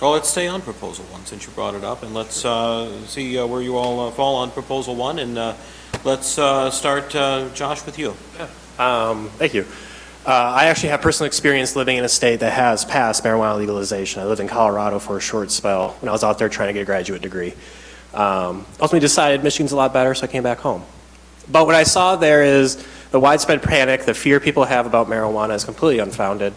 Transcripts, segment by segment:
Well, let's stay on Proposal 1 since you brought it up, and let's see where you all fall on Proposal 1, and let's start, Josh, with you. Thank you. I actually have personal experience living in a state that has passed marijuana legalization. I lived in Colorado for a short spell when I was out there trying to get a graduate degree. Ultimately decided Michigan's a lot better, so I came back home. But what I saw there is the widespread panic, the fear people have about marijuana is completely unfounded.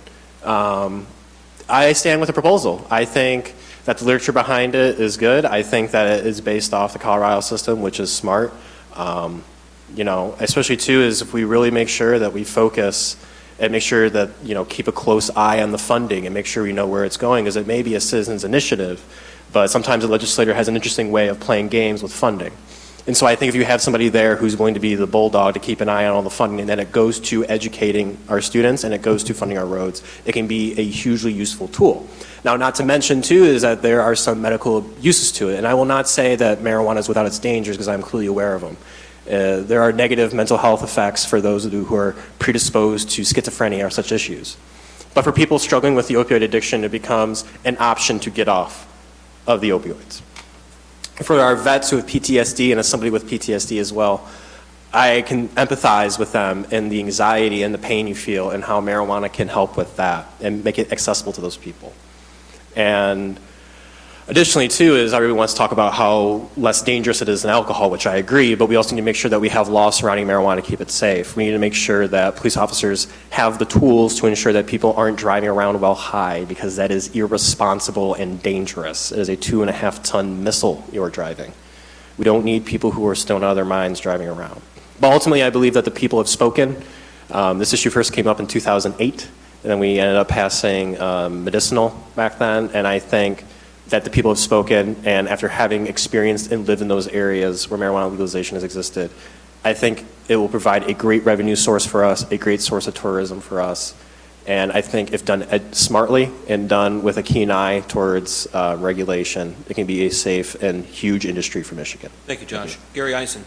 I stand with the proposal. I think that the literature behind it is good. I think that it is based off the Colorado system, which is smart. Especially too is if we really make sure that we focus and make sure that, keep a close eye on the funding and make sure we know where it's going, because it may be a citizens initiative, but sometimes the legislator has an interesting way of playing games with funding. And so I think if you have somebody there who's going to be the bulldog to keep an eye on all the funding, and then it goes to educating our students and it goes to funding our roads, it can be a hugely useful tool. Now, not to mention too is that there are some medical uses to it, and I will not say that marijuana is without its dangers because I'm clearly aware of them. There are negative mental health effects for those who are predisposed to schizophrenia or such issues. But for people struggling with the opioid addiction, it becomes an option to get off of the opioids. For our vets who have PTSD, and as somebody with PTSD as well, I can empathize with them and the anxiety and the pain you feel and how marijuana can help with that and make it accessible to those people. And additionally, too, is everyone wants to talk about how less dangerous it is than alcohol, which I agree, but we also need to make sure that we have laws surrounding marijuana to keep it safe. We need to make sure that police officers have the tools to ensure that people aren't driving around while high, because that is irresponsible and dangerous. It is a 2.5-ton missile you're driving. We don't need people who are stoned out of their minds driving around. But ultimately, I believe that the people have spoken. This issue first came up in 2008, and then we ended up passing medicinal back then, and I think that the people have spoken, and after having experienced and lived in those areas where marijuana legalization has existed, I think it will provide a great revenue source for us, a great source of tourism for us, and I think if done smartly and done with a keen eye towards regulation, it can be a safe and huge industry for Michigan. Thank you, Josh. Gary Eisen.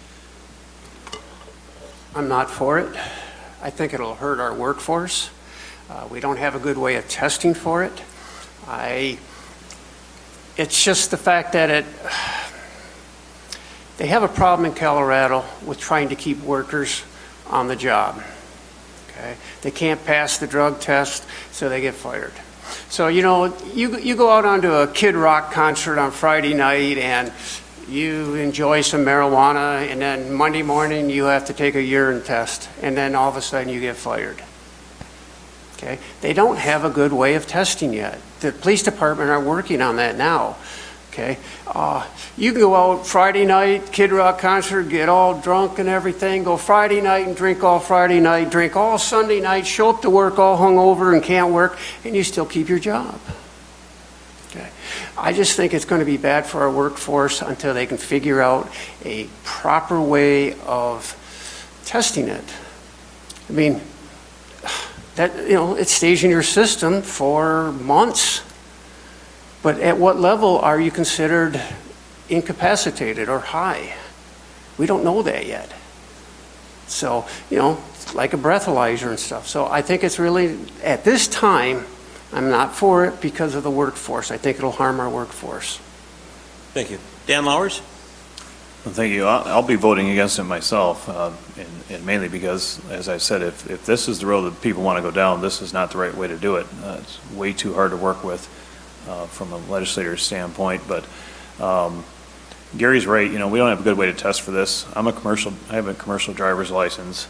I'm not for it. I think it'll hurt our workforce. We don't have a good way of testing for it. It's just the fact that they have a problem in Colorado with trying to keep workers on the job. Okay? They can't pass the drug test, so they get fired. So, you go out onto a Kid Rock concert on Friday night and you enjoy some marijuana, and then Monday morning you have to take a urine test, and then all of a sudden you get fired. Okay? They don't have a good way of testing yet. The police department are working on that now. Okay? You can go out Friday night, Kid Rock concert, get all drunk and everything, go Friday night and drink all Friday night, drink all Sunday night, show up to work all hungover and can't work, and you still keep your job. Okay? I just think it's going to be bad for our workforce until they can figure out a proper way of testing it. I mean, that, it stays in your system for months. But at what level are you considered incapacitated or high? We don't know that yet. So, like a breathalyzer and stuff. So I think it's really, at this time, I'm not for it because of the workforce. I think it'll harm our workforce. Thank you. Dan Lowers? Well, thank you. I'll be voting against it myself, and mainly because, as I said, if this is the road that people want to go down, this is not the right way to do it. It's way too hard to work with from a legislator's standpoint. But Gary's right. We don't have a good way to test for this. I have a commercial driver's license.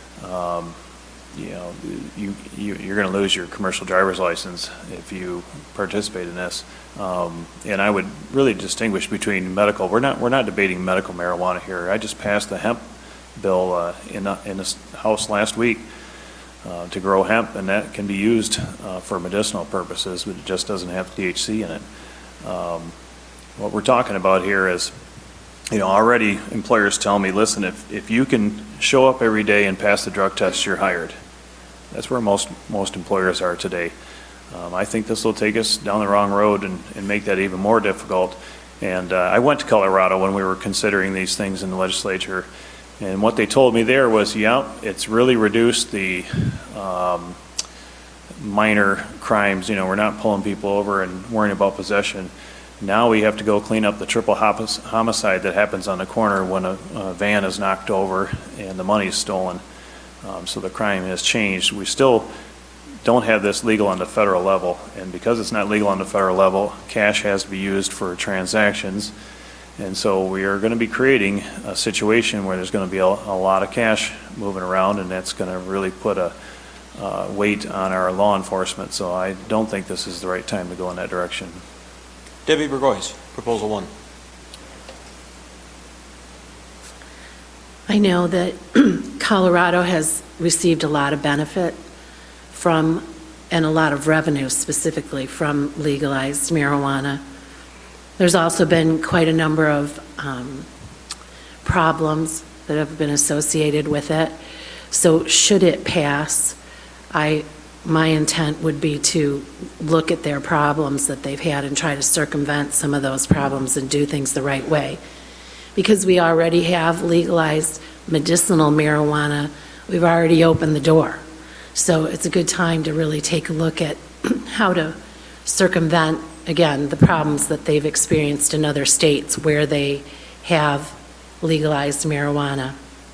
You're going to lose your commercial driver's license if you participate in this. And I would really distinguish between medical. We're not debating medical marijuana here. I just passed the hemp bill in this House last week to grow hemp, and that can be used for medicinal purposes, but it just doesn't have THC in it. What we're talking about here is, already employers tell me, listen, if you can show up every day and pass the drug test, you're hired. That's where most employers are today. I think this will take us down the wrong road and make that even more difficult. And I went to Colorado when we were considering these things in the legislature, and what they told me there was, it's really reduced the minor crimes. We're not pulling people over and worrying about possession. Now we have to go clean up the triple homicide that happens on the corner when a van is knocked over and the money is stolen. So the crime has changed. We still don't have this legal on the federal level, and because it's not legal on the federal level, cash has to be used for transactions. And so we are going to be creating a situation where there's going to be a lot of cash moving around, and that's going to really put a weight on our law enforcement. So I don't think this is the right time to go in that direction. Debbie Burgoyes, Proposal 1. I know that Colorado has received a lot of benefit from, and a lot of revenue specifically from legalized marijuana. There's also been quite a number of problems that have been associated with it. So should it pass, my intent would be to look at their problems that they've had and try to circumvent some of those problems and do things the right way. Because we already have legalized medicinal marijuana, we've already opened the door. So it's a good time to really take a look at how to circumvent, again, the problems that they've experienced in other states where they have legalized marijuana.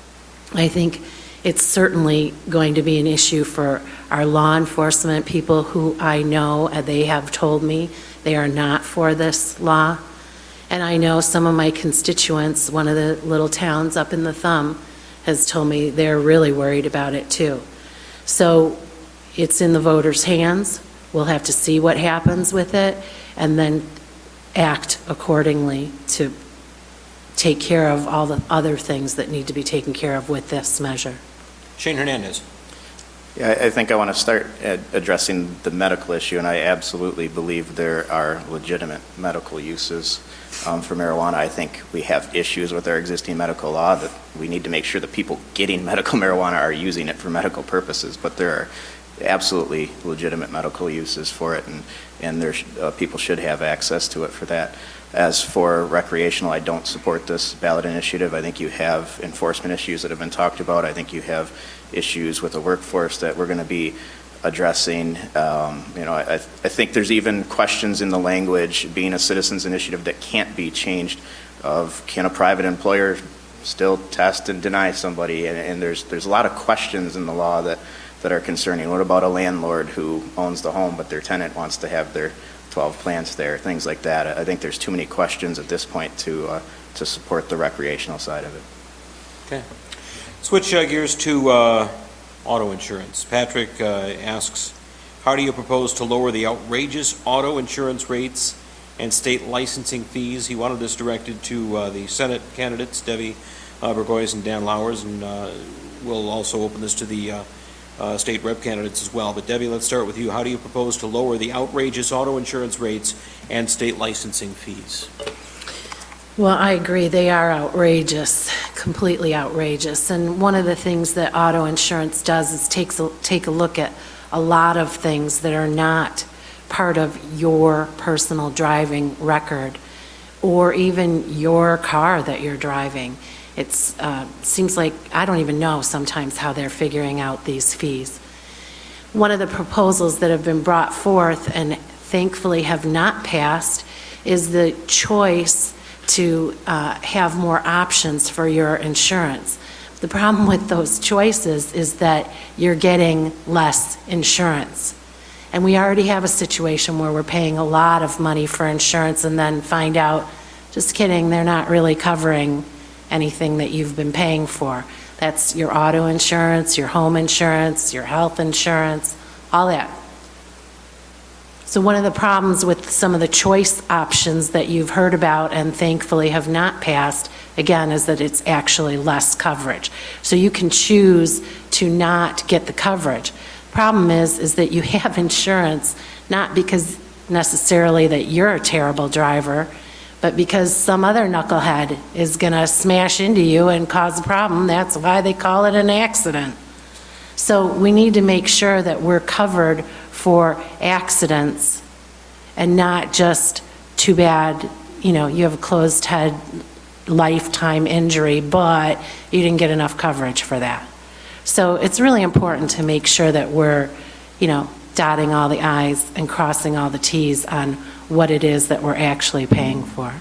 I think it's certainly going to be an issue for our law enforcement people who I know, they have told me they are not for this law. And I know some of my constituents, one of the little towns up in the Thumb, has told me they're really worried about it too. So it's in the voters' hands. We'll have to see what happens with it and then act accordingly to take care of all the other things that need to be taken care of with this measure. Shane Hernandez. Yeah, I think I want to start at addressing the medical issue, and I absolutely believe there are legitimate medical uses for marijuana. I think we have issues with our existing medical law that we need to make sure that people getting medical marijuana are using it for medical purposes, but there are absolutely legitimate medical uses for it, and there's people should have access to it for that. As for recreational, I don't support this ballot initiative. I think you have enforcement issues that have been talked about. I think you have issues with the workforce that we're going to be addressing. I think there's even questions in the language, being a citizens initiative, that can't be changed. Can a private employer still test and deny somebody? And there's a lot of questions in the law that are concerning. What about a landlord who owns the home but their tenant wants to have their 12 plants there, things like that? I think there's too many questions at this point to support the recreational side of it. Okay. Switch gears to auto insurance. Patrick asks, how do you propose to lower the outrageous auto insurance rates and state licensing fees? He wanted this directed to the Senate candidates, Debbie Burgoyes and Dan Lowers, and we'll also open this to the state rep candidates as well. But Debbie, let's start with you. How do you propose to lower the outrageous auto insurance rates and state licensing fees? Well, I agree. They are outrageous, completely outrageous. And one of the things that auto insurance does is take a look at a lot of things that are not part of your personal driving record or even your car that you're driving. It seems like, I don't even know sometimes how they're figuring out these fees. One of the proposals that have been brought forth and thankfully have not passed is the choice to have more options for your insurance. The problem with those choices is that you're getting less insurance. And we already have a situation where we're paying a lot of money for insurance and then find out, just kidding, they're not really covering anything that you've been paying for. That's your auto insurance, your home insurance, your health insurance, all that. So one of the problems with some of the choice options that you've heard about and thankfully have not passed, again, is that it's actually less coverage. So you can choose to not get the coverage. Problem is that you have insurance, not because necessarily that you're a terrible driver, but because some other knucklehead is going to smash into you and cause a problem. That's why they call it an accident. So we need to make sure that we're covered for accidents and not just, too bad, you have a closed head lifetime injury, but you didn't get enough coverage for that. So it's really important to make sure that we're, dotting all the i's and crossing all the t's on what it is that we're actually paying for.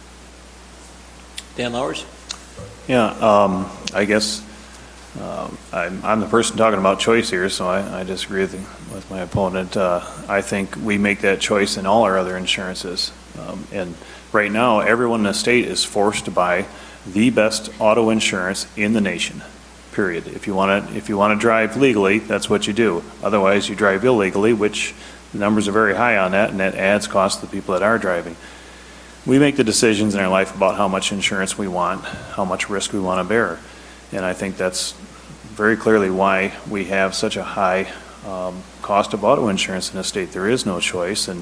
Dan Lowers? Yeah, I guess I'm the person talking about choice here, so I disagree with my opponent. I think we make that choice in all our other insurances. And right now, everyone in the state is forced to buy the best auto insurance in the nation, period. If you want to drive legally, that's what you do. Otherwise, you drive illegally, which the numbers are very high on that, and that adds cost to the people that are driving. We make the decisions in our life about how much insurance we want, how much risk we want to bear. And I think that's very clearly why we have such a high cost of auto insurance in the state. There is no choice. And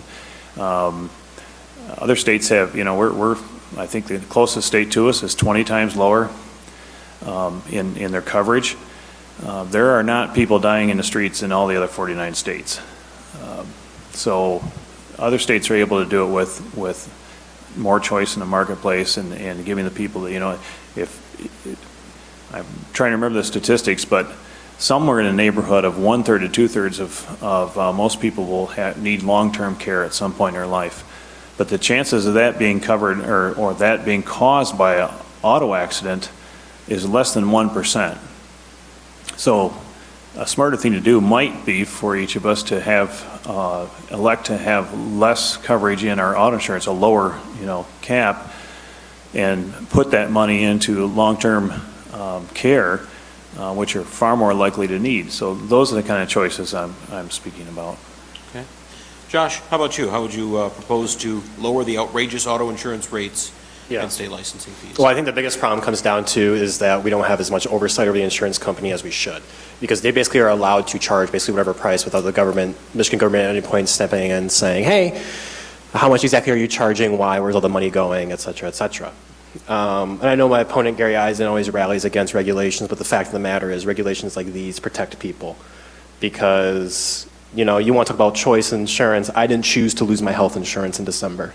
other states have, I think the closest state to us is 20 times lower in their coverage. There are not people dying in the streets in all the other 49 states. So other states are able to do it with more choice in the marketplace and giving the people that, I'm trying to remember the statistics, but somewhere in the neighborhood of 1/3 to 2/3 of most people will need long-term care at some point in their life. But the chances of that being covered or that being caused by an auto accident is less than 1%. So a smarter thing to do might be for each of us to elect to have less coverage in our auto insurance, a lower, cap, and put that money into long-term care, which are far more likely to need. So those are the kind of choices I'm speaking about. Okay. Josh, how about you? How would you propose to lower the outrageous auto insurance rates and state licensing fees? Well, I think the biggest problem comes down to is that we don't have as much oversight over the insurance company as we should, because they basically are allowed to charge basically whatever price without the Michigan government at any point stepping in and saying, hey, how much exactly are you charging? Why? Where's all the money going? Et cetera, et cetera. And I know my opponent, Gary Eisen, always rallies against regulations, but the fact of the matter is regulations like these protect people because, you want to talk about choice insurance. I didn't choose to lose my health insurance in December.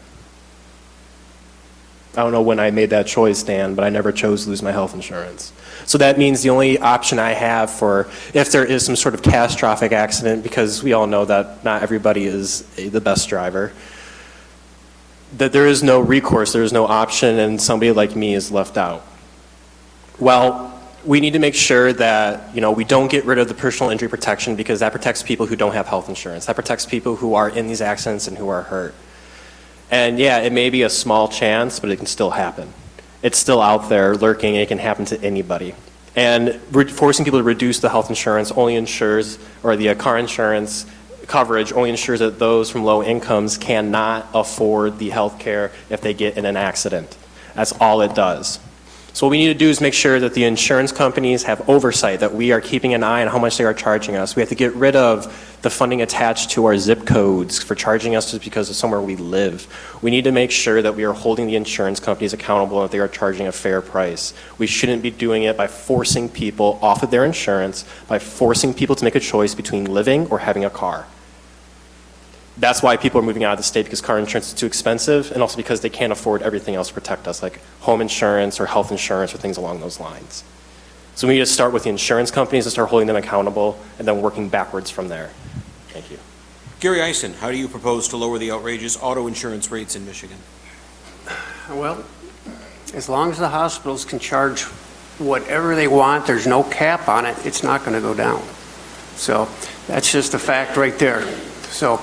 I don't know when I made that choice, Dan, but I never chose to lose my health insurance. So that means the only option I have for if there is some sort of catastrophic accident, because we all know that not everybody is the best driver, that there is no recourse, there is no option, and somebody like me is left out. Well, we need to make sure that we don't get rid of the personal injury protection, because that protects people who don't have health insurance. That protects people who are in these accidents and who are hurt. And yeah, it may be a small chance, but it can still happen. It's still out there lurking, and it can happen to anybody. And forcing people to reduce the health insurance only ensures, or the car insurance coverage only ensures that those from low incomes cannot afford the health care if they get in an accident. That's all it does. So what we need to do is make sure that the insurance companies have oversight, that we are keeping an eye on how much they are charging us. We have to get rid of the funding attached to our zip codes for charging us just because of somewhere we live. We need to make sure that we are holding the insurance companies accountable and that they are charging a fair price. We shouldn't be doing it by forcing people off of their insurance, by forcing people to make a choice between living or having a car. That's why people are moving out of the state, because car insurance is too expensive, and also because they can't afford everything else to protect us, like home insurance or health insurance or things along those lines. So we need to start with the insurance companies and start holding them accountable, and then working backwards from there. Thank you. Gary Eisen, how do you propose to lower the outrageous auto insurance rates in Michigan? Well, as long as the hospitals can charge whatever they want, there's no cap on it, it's not going to go down. So that's just a fact right there. So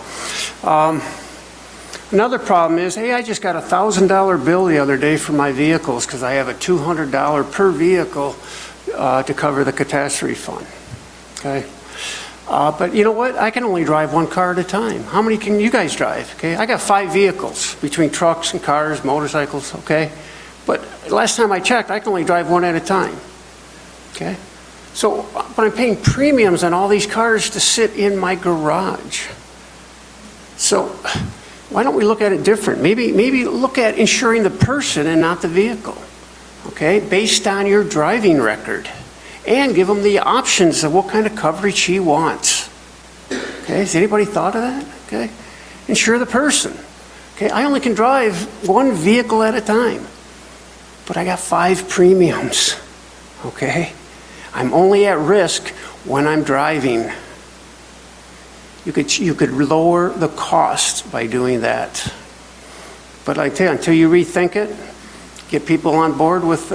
another problem is, hey, I just got a $1,000 bill the other day for my vehicles because I have a $200 per vehicle to cover the catastrophe fund. Okay, but you know what? I can only drive one car at a time. How many can you guys drive? Okay, I got 5 vehicles between trucks and cars, motorcycles. Okay, but last time I checked, I can only drive one at a time. Okay, so but I'm paying premiums on all these cars to sit in my garage. So why don't we look at it different? Maybe look at insuring the person and not the vehicle, okay, based on your driving record, and give them the options of what kind of coverage he wants. Okay, has anybody thought of that? Okay, insure the person. Okay, I only can drive one vehicle at a time, but I got 5 premiums. Okay, I'm only at risk when I'm driving. You could lower the cost by doing that. But like I tell you, until you rethink it, get people on board with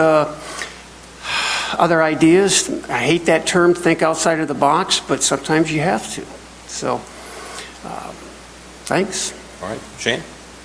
other ideas. I hate that term, think outside of the box, but sometimes you have to. So, thanks. All right, Shane?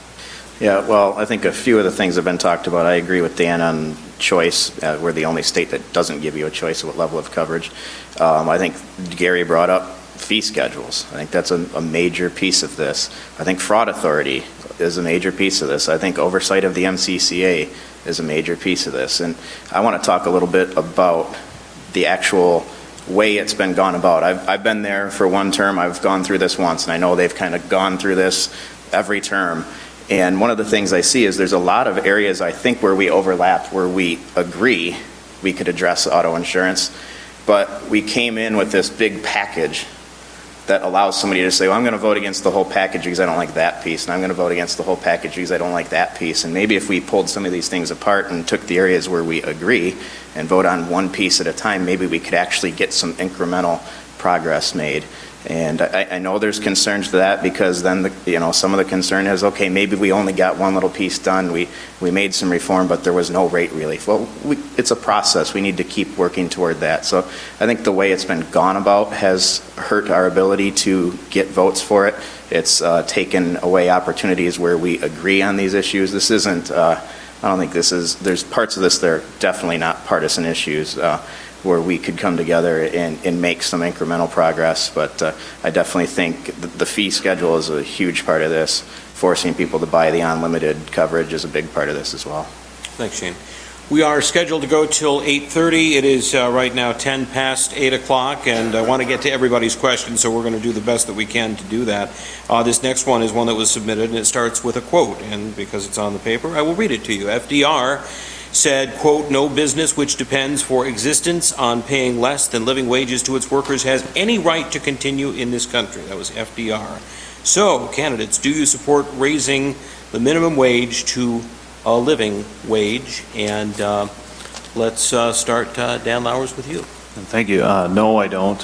Yeah, well, I think a few of the things have been talked about. I agree with Dan on choice. We're the only state that doesn't give you a choice of what level of coverage. I think Gary brought up fee schedules. I think that's a major piece of this. I think fraud authority is a major piece of this. I think oversight of the MCCA is a major piece of this. And I want to talk a little bit about the actual way it's been gone about. I've been there for one term. I've gone through this once, and I know they've kind of gone through this every term. And one of the things I see is there's a lot of areas I think where we overlap, where we agree we could address auto insurance, but we came in with this big package that allows somebody to say, well, I'm going to vote against the whole package because I don't like that piece, and I'm going to vote against the whole package because I don't like that piece. And maybe if we pulled some of these things apart and took the areas where we agree and vote on one piece at a time, maybe we could actually get some incremental progress made. And I know there's concerns to that, because then some of the concern is, okay, maybe we only got one little piece done. We made some reform, but there was no rate relief. Well, it's a process. We need to keep working toward that. So I think the way it's been gone about has hurt our ability to get votes for it. It's taken away opportunities where we agree on these issues. This isn't, I don't think this is, there's parts of this that are definitely not partisan issues, where we could come together and make some incremental progress. But I definitely think the fee schedule is a huge part of this. Forcing people to buy the unlimited coverage is a big part of this as well. Thanks, Shane. We are scheduled to go till 8:30. It is right now 10 past 8 o'clock, and I want to get to everybody's questions, so we're going to do the best that we can to do that. This next one is one that was submitted, and it starts with a quote, and because it's on the paper, I will read it to you. FDR said, quote, "No business which depends for existence on paying less than living wages to its workers has any right to continue in this country." That was FDR. So, candidates, do you support raising the minimum wage to a living wage? And let's start, Dan Lowers, with you. Thank you. No, I don't.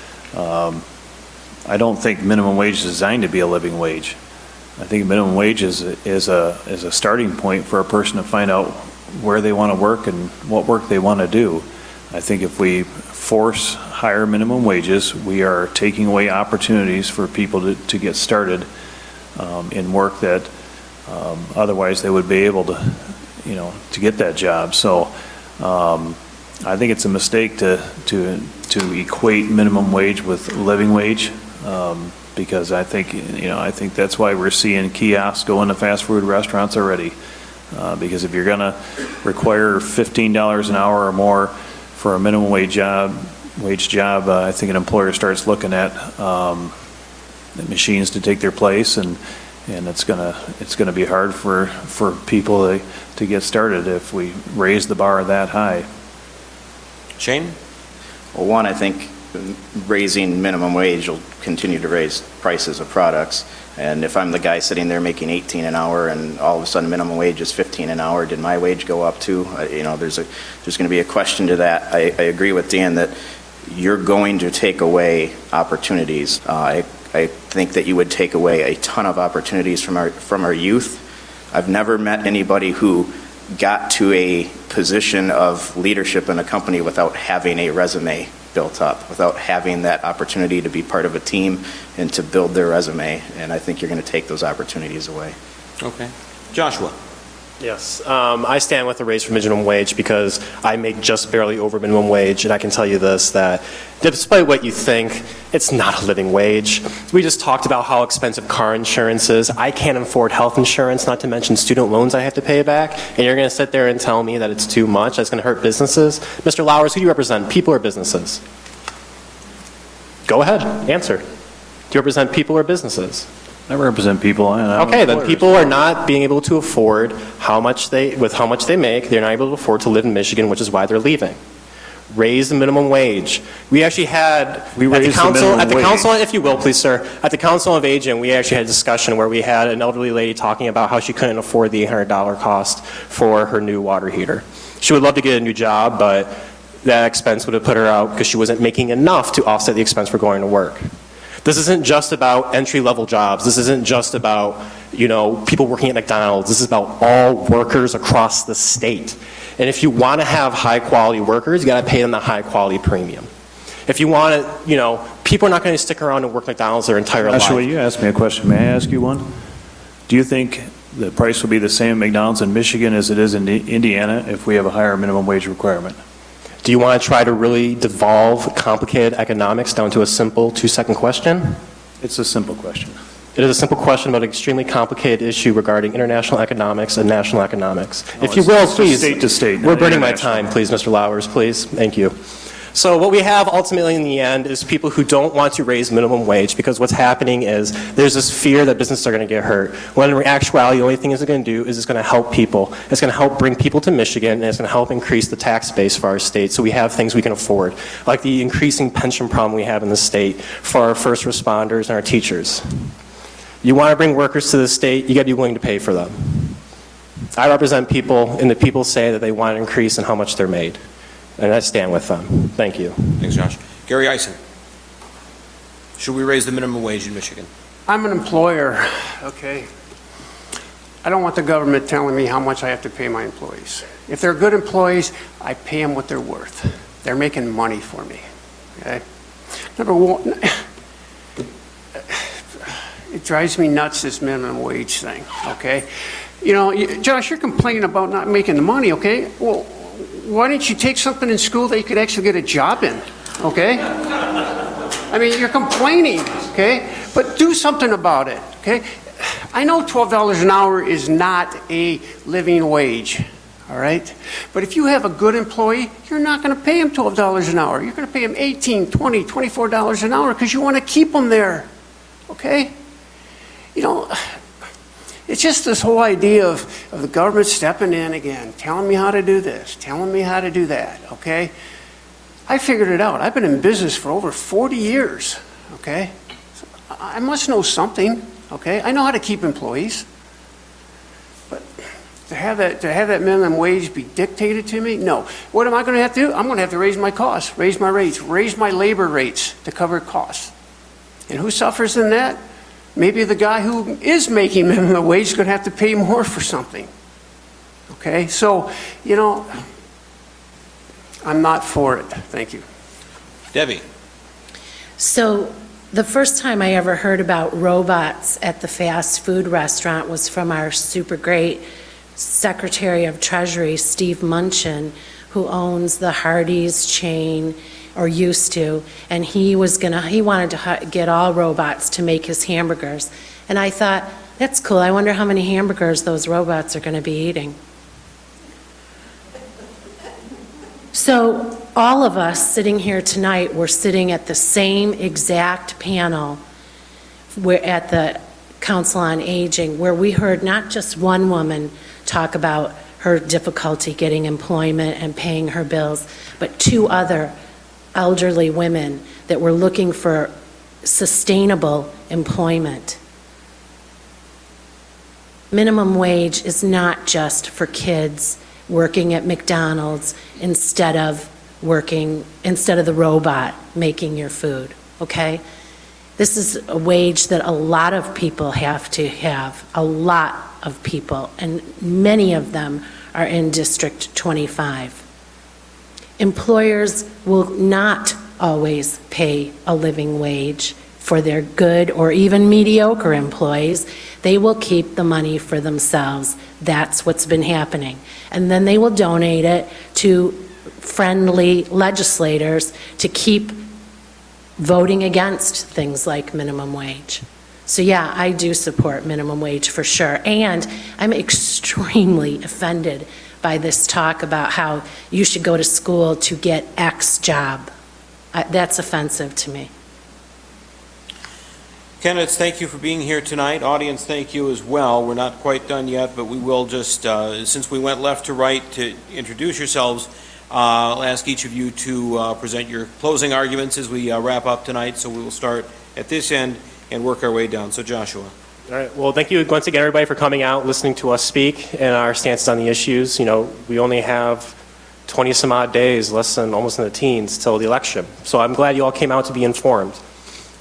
I don't think minimum wage is designed to be a living wage. I think minimum wage is a starting point for a person to find out where they want to work and what work they want to do. I think if we force higher minimum wages, we are taking away opportunities for people to get started in work that otherwise they would be able to, to get that job. So I think it's a mistake to equate minimum wage with living wage, because I think that's why we're seeing kiosks go into fast food restaurants already. Because if you're going to require $15 an hour or more for a minimum wage job, I think an employer starts looking at machines to take their place, and it's gonna be hard for people to get started if we raise the bar that high. Shane? Well, one, I think raising minimum wage will continue to raise prices of products. And if I'm the guy sitting there making 18 an hour and all of a sudden minimum wage is 15 an hour, did my wage go up too? There's going to be a question to that. I agree with Dan that you're going to take away opportunities. I think that you would take away a ton of opportunities from our youth. I've never met anybody who got to a position of leadership in a company without having a resume built up, without having that opportunity to be part of a team and to build their resume. And I think you're going to take those opportunities away. Okay. Joshua? Yes, I stand with the raise for minimum wage because I make just barely over minimum wage, and I can tell you this, that despite what you think, it's not a living wage. We just talked about how expensive car insurance is. I can't afford health insurance, not to mention student loans I have to pay back, and you're going to sit there and tell me that it's too much, that's going to hurt businesses? Mr. Lowers, who do you represent, people or businesses? Go ahead, answer. Do you represent people or businesses? I represent people. Okay, then people are not being able to afford how much they make. They're not able to afford to live in Michigan, which is why they're leaving. Raise the minimum wage. We actually had at the council, if you will, please, sir. At the Council of Aging, we actually had a discussion where we had an elderly lady talking about how she couldn't afford the $800 cost for her new water heater. She would love to get a new job, but that expense would have put her out because she wasn't making enough to offset the expense for going to work. This isn't just about entry-level jobs. This isn't just about, people working at McDonald's. This is about all workers across the state. And if you want to have high-quality workers, you got to pay them the high-quality premium. If you want to, people are not going to stick around and work McDonald's their entire life. Joshua, you asked me a question. May I ask you one? Do you think the price will be the same at McDonald's in Michigan as it is in Indiana if we have a higher minimum wage requirement? Do you want to try to really devolve complicated economics down to a simple 2-second question? It's a simple question. It is a simple question about an extremely complicated issue regarding international economics and national economics. No, If you will, it's please. state to state, We're not burning my international. time, please, Mr. Lowers, please. Thank you. So what we have ultimately in the end is people who don't want to raise minimum wage because what's happening is there's this fear that businesses are going to get hurt. When in actuality, the only thing it's going to do is it's going to help people. It's going to help bring people to Michigan, and it's going to help increase the tax base for our state so we have things we can afford, like the increasing pension problem we have in the state for our first responders and our teachers. You want to bring workers to the state, you got to be willing to pay for them. I represent people, and the people say that they want an increase in how much they're made. And I stand with them. Thank you. Thanks, Josh. Gary Eisen. Should we raise the minimum wage in Michigan? I'm an employer, okay? I don't want the government telling me how much I have to pay my employees. If they're good employees, I pay them what they're worth. They're making money for me, okay? Number one, it drives me nuts, this minimum wage thing, okay? Josh, you're complaining about not making the money, okay? Well, why didn't you take something in school that you could actually get a job in, okay? I mean, you're complaining, okay? But do something about it, okay? I know $12 an hour is not a living wage, all right? But if you have a good employee, you're not going to pay him $12 an hour. You're going to pay him $18, $20, $24 an hour because you want to keep them there, okay? It's just this whole idea of the government stepping in again, telling me how to do this, telling me how to do that, okay? I figured it out. I've been in business for over 40 years, okay? So I must know something, okay? I know how to keep employees. But to have that minimum wage be dictated to me, no. What am I going to have to do? I'm going to have to raise my costs, raise my rates, raise my labor rates to cover costs. And who suffers in that? Maybe the guy who is making minimum wage is going to have to pay more for something. Okay? So, I'm not for it. Thank you. Debbie. So the first time I ever heard about robots at the fast food restaurant was from our super great Secretary of Treasury, Steve Mnuchin, who owns the Hardee's chain, or used to, and he wanted to get all robots to make his hamburgers. And I thought, that's cool. I wonder how many hamburgers those robots are going to be eating. So all of us sitting here tonight were sitting at the same exact panel at the Council on Aging, where we heard not just one woman talk about her difficulty getting employment and paying her bills, but 2 other elderly women that were looking for sustainable employment. Minimum wage is not just for kids working at McDonald's instead of the robot making your food, okay? This is a wage that a lot of people have to have, a lot of people, and many of them are in District 25. Employers will not always pay a living wage for their good or even mediocre employees. They will keep the money for themselves. That's what's been happening. And then they will donate it to friendly legislators to keep voting against things like minimum wage. So yeah, I do support minimum wage for sure. And I'm extremely offended by this talk about how you should go to school to get X job. That's offensive to me. Candidates, thank you for being here tonight. Audience, thank you as well. We're not quite done yet, but we will just, since we went left to right to introduce yourselves, I'll ask each of you to present your closing arguments as we wrap up tonight. So we will start at this end and work our way down. So Joshua. All right. Well, thank you once again, everybody, for coming out, listening to us speak and our stances on the issues. We only have 20 some odd days, almost in the teens, till the election. So I'm glad you all came out to be informed.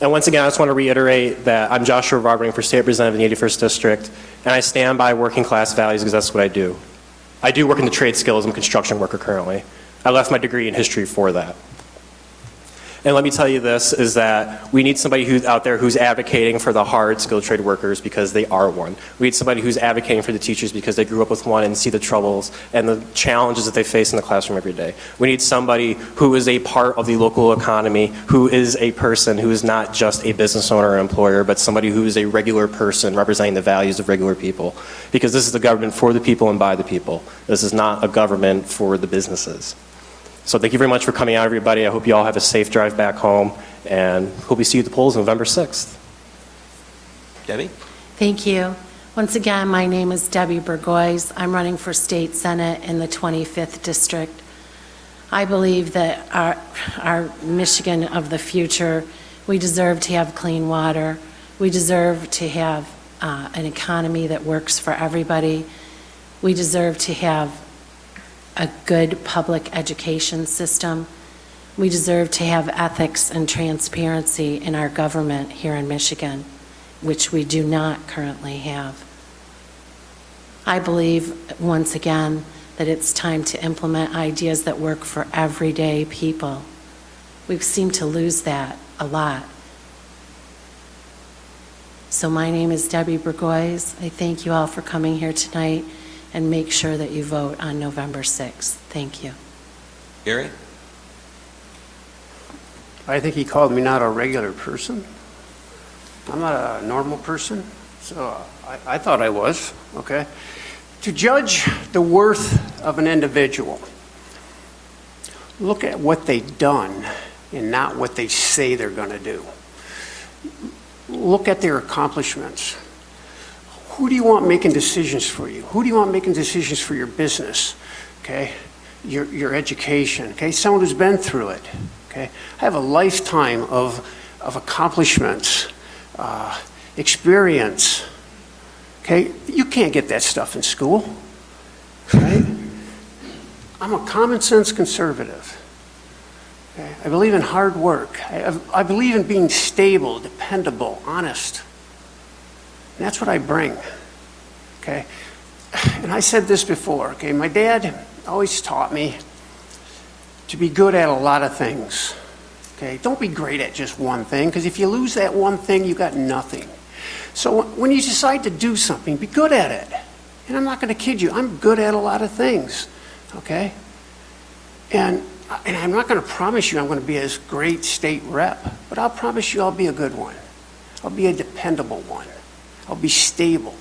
And once again, I just want to reiterate that I'm Joshua Rivard, running for State Representative in the 81st District, and I stand by working class values because that's what I do. I do work in the trade skills. I'm a construction worker currently. I left my degree in history for that. And let me tell you this, is that we need somebody who's out there who's advocating for the hard skilled trade workers because they are one. We need somebody who's advocating for the teachers because they grew up with one and see the troubles and the challenges that they face in the classroom every day. We need somebody who is a part of the local economy, who is a person who is not just a business owner or employer, but somebody who is a regular person representing the values of regular people. Because this is the government for the people and by the people. This is not a government for the businesses. So thank you very much for coming out, everybody. I hope you all have a safe drive back home, and hope we see you at the polls November 6th. Debbie? Thank you. Once again, my name is Debbie Burgoyes. I'm running for State Senate in the 25th District. I believe that our Michigan of the future, we deserve to have clean water. We deserve to have an economy that works for everybody. We deserve to have a good public education system. We deserve to have ethics and transparency in our government here in Michigan, which we do not currently have. I believe, once again, that it's time to implement ideas that work for everyday people. We seem to lose that a lot. So my name is Debbie Burgoyes. I thank you all for coming here tonight, and make sure that you vote on November 6th. Thank you. Gary? I think he called me not a regular person. I'm not a normal person, so I thought I was, okay? To judge the worth of an individual, look at what they've done and not what they say they're going to do. Look at their accomplishments. Who do you want making decisions for you? Who do you want making decisions for your business? Okay, your education. Okay, someone who's been through it. Okay, I have a lifetime of accomplishments, experience. Okay, you can't get that stuff in school. Right? I'm a common sense conservative. Okay? I believe in hard work. I believe in being stable, dependable, honest. And that's what I bring, okay? And I said this before, okay? My dad always taught me to be good at a lot of things, okay? Don't be great at just one thing, because if you lose that one thing, you got nothing. So when you decide to do something, be good at it. And I'm not going to kid you, I'm good at a lot of things, okay? And I'm not going to promise you I'm going to be a great state rep, but I'll promise you I'll be a good one. I'll be a dependable one. I'll be stable.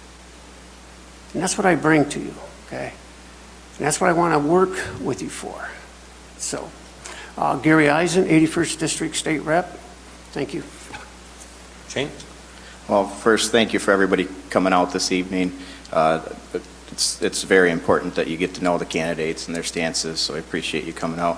And that's what I bring to you, okay? And that's what I want to work with you for. So, Gary Eisen, 81st District State Rep. Thank you. Shane? Well, first, thank you for everybody coming out this evening. It's very important that you get to know the candidates and their stances, so I appreciate you coming out.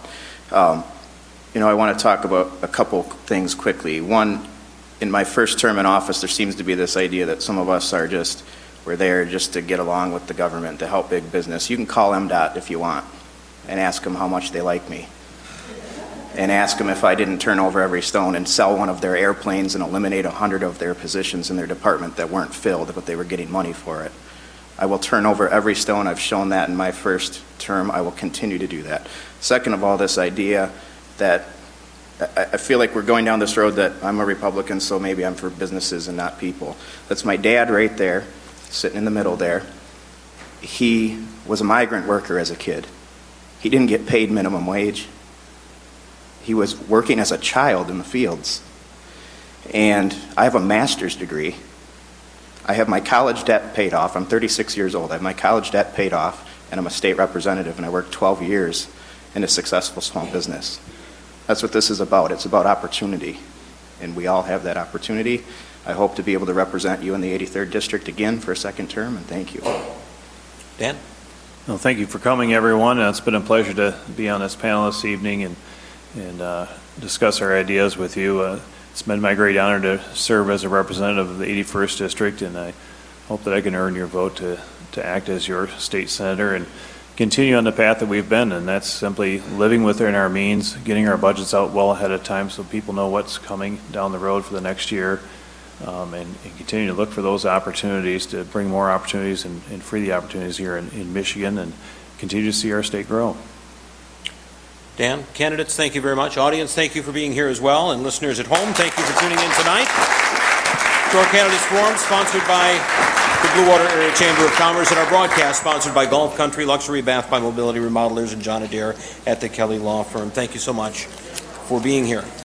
You know, I want to talk about a couple things quickly. One, in my first term in office, there seems to be this idea that some of us are we're there just to get along with the government, to help big business. You can call MDOT if you want and ask them how much they like me. And ask them if I didn't turn over every stone and sell one of their airplanes and eliminate 100 of their positions in their department that weren't filled, but they were getting money for it. I will turn over every stone. I've shown that in my first term. I will continue to do that. Second of all, this idea that I feel like we're going down this road that I'm a Republican, so maybe I'm for businesses and not people. That's my dad right there, sitting in the middle there. He was a migrant worker as a kid. He didn't get paid minimum wage. He was working as a child in the fields. And I have a master's degree. I have my college debt paid off. I'm 36 years old. I have my college debt paid off, and I'm a state representative, and I worked 12 years in a successful small business. That's what this is about. It's about opportunity, and we all have that opportunity. I hope to be able to represent you in the 83rd District again for a second term, and thank you. Dan? Well, thank you for coming, everyone. It's been a pleasure to be on this panel this evening and discuss our ideas with you. It's been my great honor to serve as a representative of the 81st District, and I hope that I can earn your vote to act as your state senator. And continue on the path that we've been, and that's simply living within our means, getting our budgets out well ahead of time so people know what's coming down the road for the next year, and continue to look for those opportunities to bring more opportunities and free the opportunities here in Michigan, and continue to see our state grow. Dan, candidates, thank you very much. Audience, thank you for being here as well. And listeners at home, thank you for tuning in tonight to our Candidates Forum, sponsored by the Blue Water Area Chamber of Commerce, and our broadcast sponsored by Golf Country, Luxury Bath by Mobility Remodelers, and John Adair at the Kelly Law Firm. Thank you so much for being here.